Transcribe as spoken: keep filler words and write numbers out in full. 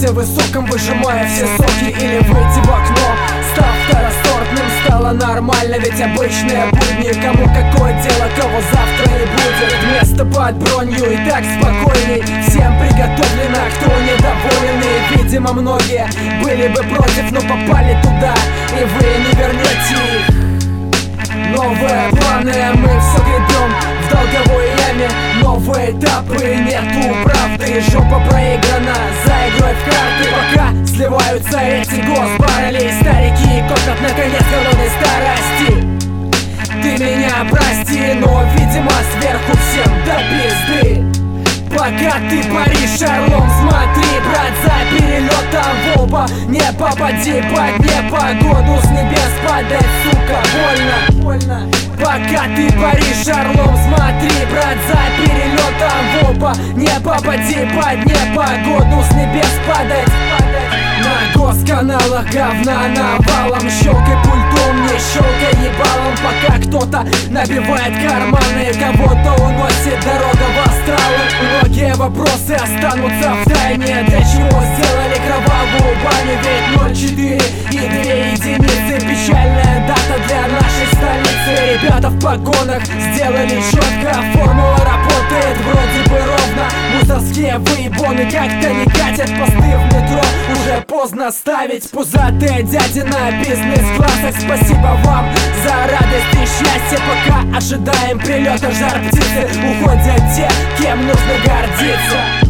Сидя в высоком, выжимая все соки, или выйти в окно, став второсортным, стало нормально. Ведь обычные будни, кому какое дело, кого завтра не будет. Место под бронью и так спокойней, всем приготовлено, кто недоволен. И, видимо, многие были бы против, но попали туда, и вы не вернете их. Новые планы, мы все гребем в долговой яме. Новые этапы, нету правды, жопа проиграна за игрой в карты. Пока сливаются эти госбаррели, старики копят наконец голодной старости. Ты меня прости, но, видимо, сверху всем до пизды. Пока ты паришь орлом, смотри, брат, за перелетом в оба. Не попади под непогоду, с небес падать, сука, больно, больно. Пока ты паришь орлом, смотри, брат, за перелетом в оба. Не попади под непогоду, с небес падать, падать. На госканалах говна навалом, щелкай пультом, не щелкай ебалом. Пока кто-то набивает карманы, кого-то уносит дорога в астралы. Многие вопросы останутся в тайне. Для чего сделали кровавую баню? Ведь ноль четыре и две единицы, печальная дата для нашей столицы. Ребята в погонах сделали четко, формула работает вроде бы ровно. Мусорские выебоны как-то не катят посты в метро. Уже поздно ставить пузатые дяди на бизнес-классах. Спасибо вам за радость и счастье. Пока ожидаем прилета жар птицы, уходят те, кем нужно гордиться.